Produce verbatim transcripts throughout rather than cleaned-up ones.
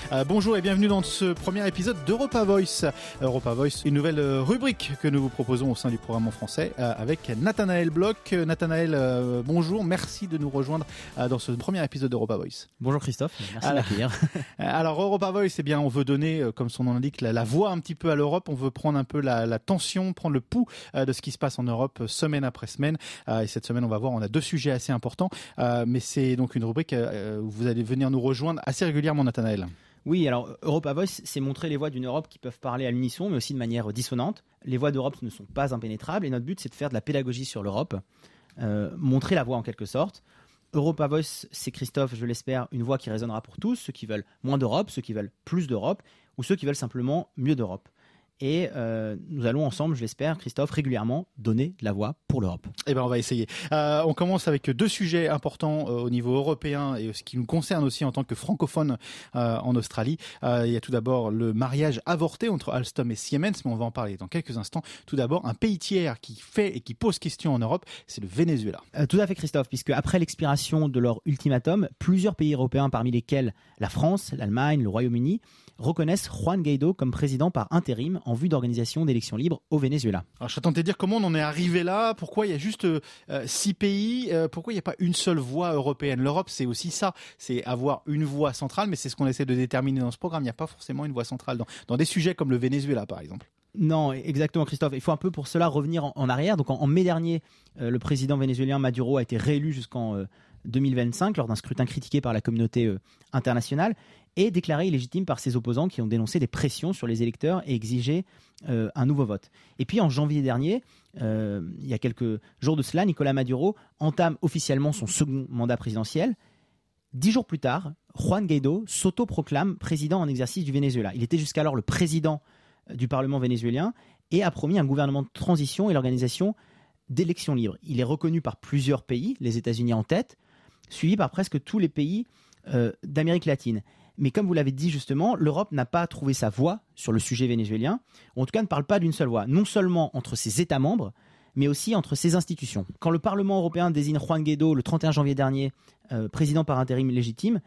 Euh, bonjour et bienvenue dans ce premier épisode d'Europa Voice. Europa Voice, une nouvelle rubrique que nous vous proposons au sein du programme en français euh, avec Nathanaël Bloch. Nathanaël, euh, bonjour, merci de nous rejoindre euh, dans ce premier épisode d'Europa Voice. Bonjour Christophe, merci alors, de m'accueillir. Alors Europa Voice, eh bien, on veut donner, euh, comme son nom l'indique, la, la voix un petit peu à l'Europe. On veut prendre un peu la, la tension, prendre le pouls euh, de ce qui se passe en Europe euh, semaine après semaine. Euh, et cette semaine, on va voir, on a deux sujets assez importants. Euh, mais c'est donc une rubrique euh, où vous allez venir nous rejoindre assez régulièrement, Nathanaël. Oui, alors Europa Voice, c'est montrer les voix d'une Europe qui peuvent parler à l'unisson, mais aussi de manière dissonante. Les voix d'Europe ne sont pas impénétrables et notre but, c'est de faire de la pédagogie sur l'Europe, euh, montrer la voix en quelque sorte. Europa Voice, c'est Christophe, je l'espère, une voix qui résonnera pour tous, ceux qui veulent moins d'Europe, ceux qui veulent plus d'Europe, ou ceux qui veulent simplement mieux d'Europe. Et euh, nous allons ensemble, je l'espère, Christophe, régulièrement donner de la voix pour l'Europe. Eh ben, on va essayer. Euh, on commence avec deux sujets importants euh, au niveau européen et ce qui nous concerne aussi en tant que francophones euh, en Australie. Euh, il y a tout d'abord le mariage avorté entre Alstom et Siemens, mais on va en parler dans quelques instants. Tout d'abord, un pays tiers qui fait et qui pose question en Europe, c'est le Venezuela. Euh, tout à fait, Christophe, puisque après l'expiration de leur ultimatum, plusieurs pays européens, parmi lesquels la France, l'Allemagne, le Royaume-Uni, reconnaissent Juan Guaidó comme président par intérim en vue d'organisation d'élections libres au Venezuela. Alors je t'attendais de dire comment on en est arrivé là, pourquoi il y a juste euh, six pays, euh, pourquoi il n'y a pas une seule voix européenne. L'Europe, c'est aussi ça, c'est avoir une voix centrale, mais c'est ce qu'on essaie de déterminer dans ce programme. Il n'y a pas forcément une voix centrale dans, dans des sujets comme le Venezuela, par exemple. Non, exactement, Christophe. Il faut un peu pour cela revenir en, en arrière. Donc en, en mai dernier, euh, le président vénézuélien Maduro a été réélu jusqu'en euh, deux mille vingt-cinq lors d'un scrutin critiqué par la communauté euh, internationale et déclaré illégitime par ses opposants qui ont dénoncé des pressions sur les électeurs et exigé euh, un nouveau vote. Et puis en janvier dernier, euh, il y a quelques jours de cela, Nicolás Maduro entame officiellement son second mandat présidentiel. Dix jours plus tard, Juan Guaidó s'autoproclame président en exercice du Venezuela. Il était jusqu'alors le président du Parlement vénézuélien et a promis un gouvernement de transition et l'organisation d'élections libres. Il est reconnu par plusieurs pays, les États-Unis en tête, suivi par presque tous les pays euh, d'Amérique latine. Mais comme vous l'avez dit justement, l'Europe n'a pas trouvé sa voix sur le sujet vénézuélien, ou en tout cas ne parle pas d'une seule voix, non seulement entre ses États membres, mais aussi entre ses institutions. Quand le Parlement européen désigne Juan Guaidó le trente et un janvier dernier euh, président par intérim légitime,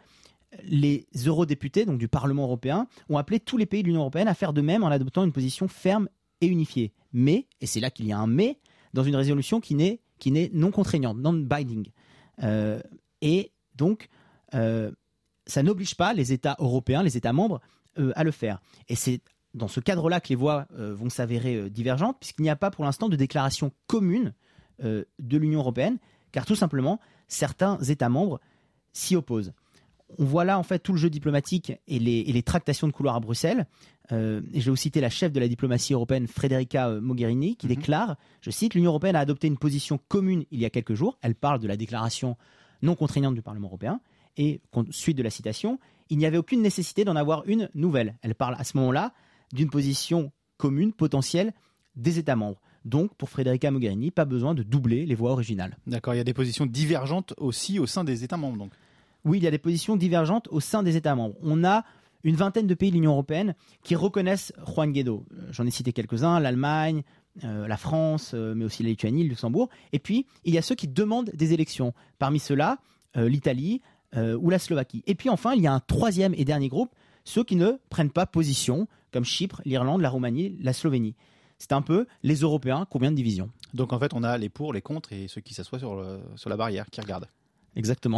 les eurodéputés, donc du Parlement européen, ont appelé tous les pays de l'Union européenne à faire de même en adoptant une position ferme et unifiée. Mais, et c'est là qu'il y a un mais, dans une résolution qui n'est, qui n'est non contraignante, non-binding. Euh, et donc, euh, ça n'oblige pas les États européens, les États membres, euh, à le faire. Et c'est dans ce cadre-là que les voix euh, vont s'avérer euh, divergentes, puisqu'il n'y a pas pour l'instant de déclaration commune euh, de l'Union européenne, car tout simplement, certains États membres s'y opposent. On voit là en fait tout le jeu diplomatique et les, et les tractations de couloir à Bruxelles. Euh, et je vais vous citer la chef de la diplomatie européenne, Federica Mogherini, qui mm-hmm. déclare, je cite, « L'Union européenne a adopté une position commune il y a quelques jours ». Elle parle de la déclaration non contraignante du Parlement européen. Et suite de la citation, il n'y avait aucune nécessité d'en avoir une nouvelle. Elle parle à ce moment-là d'une position commune potentielle des États membres. Donc, pour Federica Mogherini, pas besoin de doubler les voix originales. D'accord, il y a des positions divergentes aussi au sein des États membres, donc. Oui, il y a des positions divergentes au sein des États membres. On a une vingtaine de pays de l'Union européenne qui reconnaissent Juan Guaidó. J'en ai cité quelques-uns, l'Allemagne, euh, la France, euh, mais aussi la Lituanie, le Luxembourg. Et puis, il y a ceux qui demandent des élections. Parmi ceux-là, euh, l'Italie, Euh, ou la Slovaquie. Et puis enfin, il y a un troisième et dernier groupe, ceux qui ne prennent pas position, comme Chypre, l'Irlande, la Roumanie, la Slovénie. C'est un peu les Européens qui ont bien de division. Donc en fait, on a les pour, les contre et ceux qui s'assoient sur, le, sur la barrière, qui regardent. Exactement.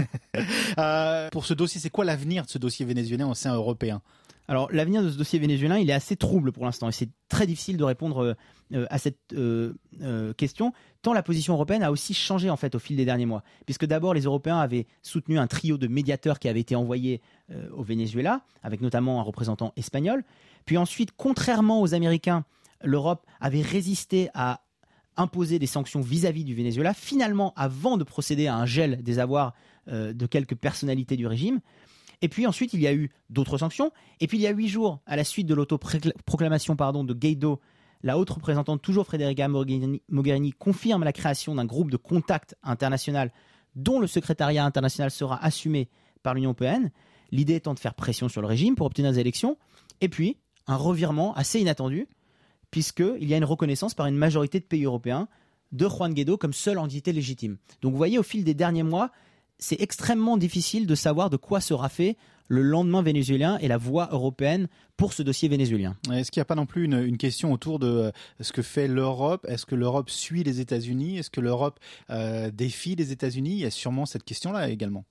euh, pour ce dossier, c'est quoi l'avenir de ce dossier vénézuélien au sein européen ? Alors l'avenir de ce dossier vénézuélien, il est assez trouble pour l'instant et c'est très difficile de répondre euh, à cette euh, euh, question, tant la position européenne a aussi changé en fait au fil des derniers mois, puisque d'abord les Européens avaient soutenu un trio de médiateurs qui avait été envoyé euh, au Venezuela, avec notamment un représentant espagnol, puis ensuite, contrairement aux Américains, l'Europe avait résisté à imposer des sanctions vis-à-vis du Venezuela, finalement avant de procéder à un gel des avoirs euh, de quelques personnalités du régime. Et puis ensuite, il y a eu d'autres sanctions. Et puis il y a huit jours, à la suite de l'autoproclamation pardon, de Guaidó, la haute représentante, toujours Federica Mogherini, Mogherini, confirme la création d'un groupe de contact international dont le secrétariat international sera assumé par l'Union européenne. L'idée étant de faire pression sur le régime pour obtenir des élections. Et puis, un revirement assez inattendu, puisqu'il y a une reconnaissance par une majorité de pays européens de Juan Guaidó comme seule entité légitime. Donc vous voyez, au fil des derniers mois, c'est extrêmement difficile de savoir de quoi sera fait le lendemain vénézuélien et la voie européenne pour ce dossier vénézuélien. Est-ce qu'il n'y a pas non plus une, une question autour de ce que fait l'Europe ? Est-ce que l'Europe suit les États-Unis ? Est-ce que l'Europe euh, défie les États-Unis ? Il y a sûrement cette question-là également.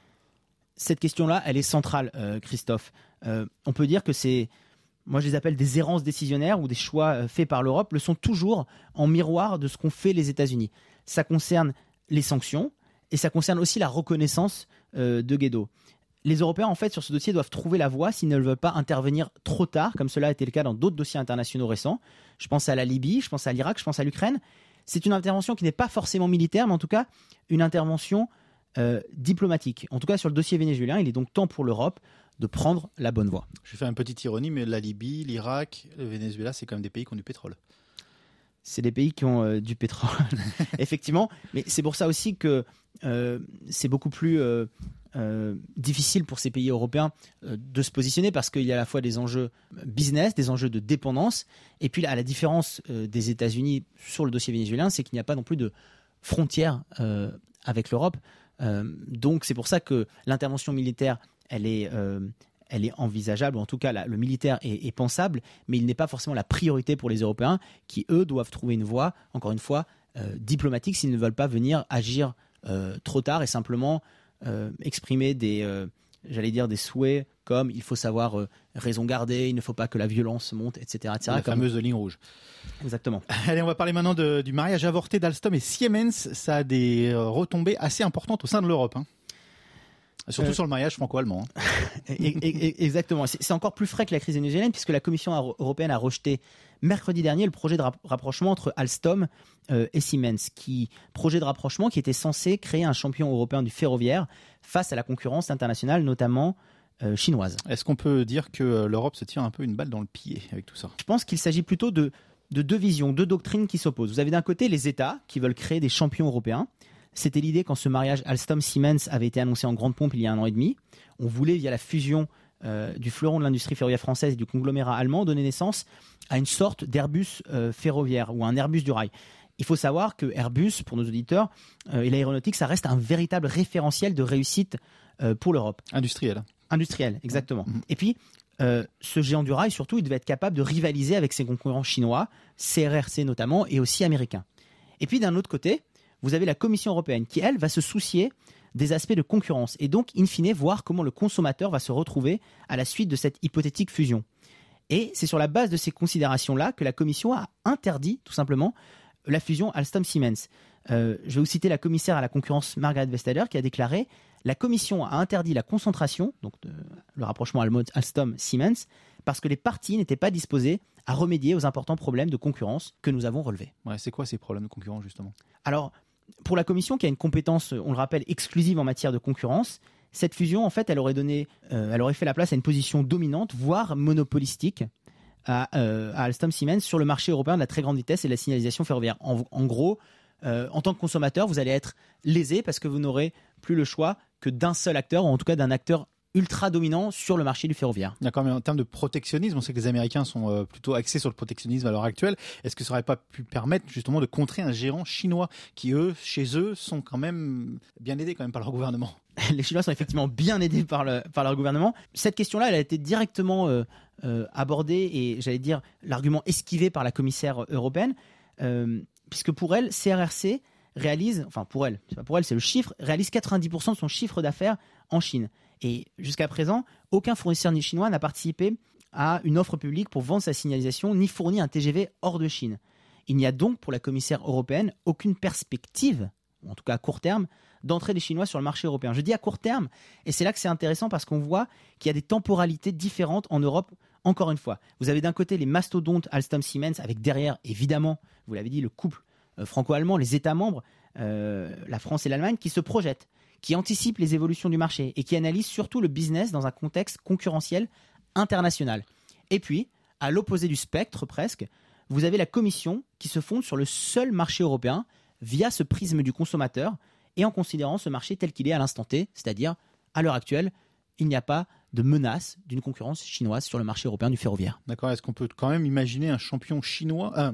Cette question-là, elle est centrale, euh, Christophe. Euh, on peut dire que c'est, moi je les appelle des errances décisionnaires ou des choix euh, faits par l'Europe, le sont toujours en miroir de ce qu'ont fait les États-Unis. Ça concerne les sanctions et ça concerne aussi la reconnaissance euh, de Guaidó. Les Européens, en fait, sur ce dossier, doivent trouver la voie s'ils ne veulent pas intervenir trop tard, comme cela a été le cas dans d'autres dossiers internationaux récents. Je pense à la Libye, je pense à l'Irak, je pense à l'Ukraine. C'est une intervention qui n'est pas forcément militaire, mais en tout cas, une intervention euh, diplomatique. En tout cas, sur le dossier vénézuélien, il est donc temps pour l'Europe de prendre la bonne voie. Je fais une petite ironie, mais la Libye, l'Irak, le Venezuela, c'est quand même des pays qui ont du pétrole. C'est des pays qui ont euh, du pétrole, effectivement. Mais c'est pour ça aussi que euh, c'est beaucoup plus euh, euh, difficile pour ces pays européens euh, de se positionner parce qu'il y a à la fois des enjeux business, des enjeux de dépendance. Et puis, à la différence euh, des États-Unis sur le dossier vénézuélien, c'est qu'il n'y a pas non plus de frontières euh, avec l'Europe. Euh, donc, c'est pour ça que l'intervention militaire, elle est... Euh, elle est envisageable, ou en tout cas la, le militaire est, est pensable, mais il n'est pas forcément la priorité pour les Européens qui, eux, doivent trouver une voie, encore une fois, euh, diplomatique s'ils ne veulent pas venir agir euh, trop tard et simplement euh, exprimer des, euh, j'allais dire, des souhaits comme il faut savoir euh, raison garder, il ne faut pas que la violence monte, et cetera. et cetera La comme... fameuse ligne rouge. Exactement. Allez, on va parler maintenant de, du mariage avorté d'Alstom et Siemens. Ça a des euh, retombées assez importantes au sein de l'Europe, hein. Surtout euh, sur le mariage franco-allemand. Hein. Exactement. C'est encore plus frais que la crise vénézuélienne puisque la Commission européenne a rejeté mercredi dernier le projet de rapprochement entre Alstom euh, et Siemens, qui projet de rapprochement qui était censé créer un champion européen du ferroviaire face à la concurrence internationale, notamment euh, chinoise. Est-ce qu'on peut dire que l'Europe se tire un peu une balle dans le pied avec tout ça ? Je pense qu'il s'agit plutôt de, de deux visions, deux doctrines qui s'opposent. Vous avez d'un côté les États qui veulent créer des champions européens. C'était l'idée quand ce mariage Alstom-Siemens avait été annoncé en grande pompe il y a un an et demi. On voulait, via la fusion euh, du fleuron de l'industrie ferroviaire française et du conglomérat allemand, donner naissance à une sorte d'Airbus euh, ferroviaire ou un Airbus du rail. Il faut savoir que Airbus, pour nos auditeurs, euh, et l'aéronautique, ça reste un véritable référentiel de réussite euh, pour l'Europe. Industriel. Industriel, exactement. Mmh. Et puis, euh, ce géant du rail, surtout, il devait être capable de rivaliser avec ses concurrents chinois, C R R C notamment, et aussi américains. Et puis, d'un autre côté, vous avez la Commission européenne qui, elle, va se soucier des aspects de concurrence et donc, in fine, voir comment le consommateur va se retrouver à la suite de cette hypothétique fusion. Et c'est sur la base de ces considérations-là que la Commission a interdit, tout simplement, la fusion Alstom-Siemens. Euh, je vais vous citer la commissaire à la concurrence Margrethe Vestager qui a déclaré « La Commission a interdit la concentration, donc de, le rapprochement Alstom-Siemens, parce que les parties n'étaient pas disposées à remédier aux importants problèmes de concurrence que nous avons relevés. » Ouais, c'est quoi ces problèmes de concurrence, justement ? Alors, pour la Commission, qui a une compétence, on le rappelle, exclusive en matière de concurrence, cette fusion, en fait, elle aurait, donné, euh, elle aurait fait la place à une position dominante, voire monopolistique, à, euh, à Alstom-Siemens sur le marché européen de la très grande vitesse et de la signalisation ferroviaire. En, en gros, euh, en tant que consommateur, vous allez être lésé parce que vous n'aurez plus le choix que d'un seul acteur, ou en tout cas d'un acteur ultra dominant sur le marché du ferroviaire. D'accord, mais en termes de protectionnisme, on sait que les Américains sont euh, plutôt axés sur le protectionnisme à l'heure actuelle. Est-ce que ça n'aurait pas pu permettre justement de contrer un gérant chinois qui, eux, chez eux, sont quand même bien aidés quand même par leur gouvernement ? Les Chinois sont effectivement bien aidés par, le, par leur gouvernement. Cette question-là, elle a été directement euh, euh, abordée et, j'allais dire, l'argument esquivé par la commissaire européenne, euh, puisque pour elle, C R R C réalise, enfin pour elle, c'est pas pour elle, c'est le chiffre, réalise quatre-vingt-dix pour cent de son chiffre d'affaires en Chine. Et jusqu'à présent, aucun fournisseur ni chinois n'a participé à une offre publique pour vendre sa signalisation ni fourni un T G V hors de Chine. Il n'y a donc pour la commissaire européenne aucune perspective, ou en tout cas à court terme, d'entrée des Chinois sur le marché européen. Je dis à court terme, et c'est là que c'est intéressant parce qu'on voit qu'il y a des temporalités différentes en Europe. Encore une fois, vous avez d'un côté les mastodontes Alstom-Siemens, avec derrière, évidemment, vous l'avez dit, le couple euh, franco-allemand, les États membres, euh, la France et l'Allemagne, qui se projettent, qui anticipent les évolutions du marché et qui analysent surtout le business dans un contexte concurrentiel international. Et puis, à l'opposé du spectre presque, vous avez la Commission qui se fonde sur le seul marché européen via ce prisme du consommateur et en considérant ce marché tel qu'il est à l'instant T, c'est-à-dire à l'heure actuelle, il n'y a pas de menace d'une concurrence chinoise sur le marché européen du ferroviaire. D'accord, est-ce qu'on peut quand même imaginer un champion chinois, euh,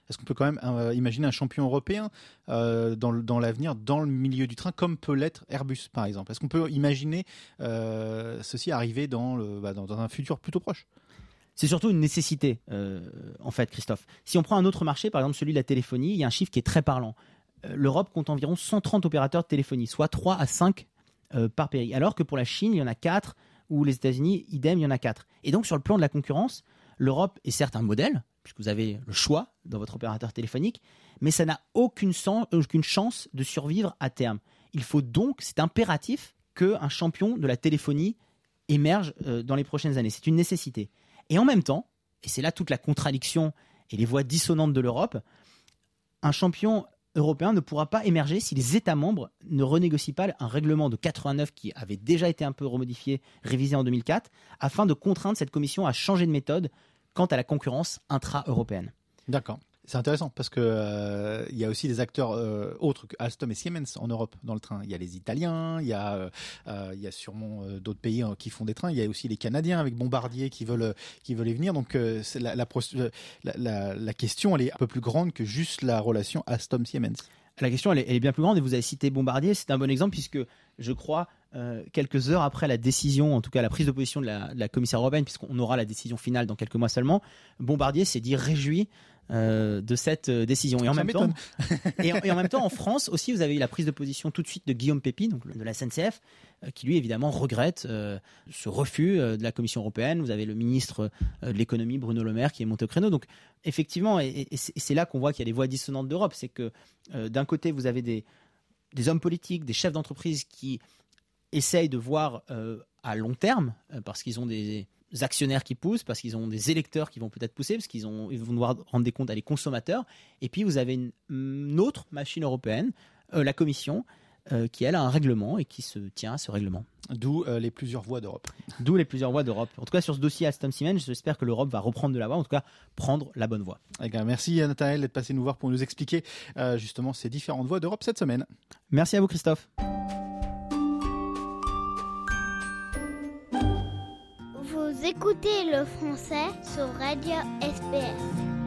Est-ce qu'on peut quand même euh, imaginer un champion européen euh, dans, dans l'avenir, dans le milieu du train, comme peut l'être Airbus, par exemple? Est-ce qu'on peut imaginer euh, ceci arriver dans, le, bah, dans, dans un futur plutôt proche? C'est surtout une nécessité, euh, en fait, Christophe. Si on prend un autre marché, par exemple celui de la téléphonie, il y a un chiffre qui est très parlant. Euh, L'Europe compte environ cent trente opérateurs de téléphonie, soit trois à cinq euh, par pays. Alors que pour la Chine, il y en a quatre, ou les États-Unis, idem, il y en a quatre. Et donc, sur le plan de la concurrence, l'Europe est certes un modèle, puisque vous avez le choix dans votre opérateur téléphonique, mais ça n'a aucune, sens, aucune chance de survivre à terme. Il faut donc, c'est impératif, qu'un champion de la téléphonie émerge euh, dans les prochaines années. C'est une nécessité. Et en même temps, et c'est là toute la contradiction et les voix dissonantes de l'Europe, un champion européen ne pourra pas émerger si les États membres ne renégocient pas un règlement de quatre-vingt-neuf qui avait déjà été un peu remodifié, révisé en deux mille quatre, afin de contraindre cette commission à changer de méthode quant à la concurrence intra-européenne. D'accord. C'est intéressant parce que euh, il y a aussi des acteurs euh, autres que Alstom et Siemens en Europe dans le train. Il y a les Italiens, il y a euh, il y a sûrement euh, d'autres pays euh, qui font des trains. Il y a aussi les Canadiens avec Bombardier qui veulent qui veulent y venir. Donc euh, c'est la, la, la, la, la question elle est un peu plus grande que juste la relation Alstom-Siemens. La question elle est, elle est bien plus grande et vous avez cité Bombardier, c'est un bon exemple puisque je crois euh, quelques heures après la décision, en tout cas la prise de position de la, de la commissaire européenne, puisqu'on aura la décision finale dans quelques mois seulement, Bombardier s'est dit réjoui euh, de cette euh, décision. Et en, même temps, et, en, et en même temps, en France aussi, vous avez eu la prise de position tout de suite de Guillaume Pépi, donc de la S N C F, euh, qui lui évidemment regrette euh, ce refus euh, de la Commission européenne. Vous avez le ministre euh, de l'économie Bruno Le Maire qui est monté au créneau. Donc effectivement, et, et c'est là qu'on voit qu'il y a des voix dissonantes d'Europe, c'est que euh, d'un côté vous avez des des hommes politiques, des chefs d'entreprise qui essayent de voir euh, à long terme, euh, parce qu'ils ont des actionnaires qui poussent, parce qu'ils ont des électeurs qui vont peut-être pousser, parce qu'ils ont, ils vont devoir rendre des comptes à les consommateurs. Et puis vous avez une, une autre machine européenne, euh, la Commission, euh, qui elle a un règlement et qui se tient à ce règlement. D'où euh, les plusieurs voix d'Europe. D'où les plusieurs voix d'Europe. En tout cas, sur ce dossier Alstom Siemens, j'espère que l'Europe va reprendre de la voix, en tout cas prendre la bonne voie. Eh bien, merci Nathanaël d'être passé nous voir pour nous expliquer euh, justement ces différentes voix d'Europe cette semaine. Merci à vous Christophe. Vous écoutez le français sur Radio S B S.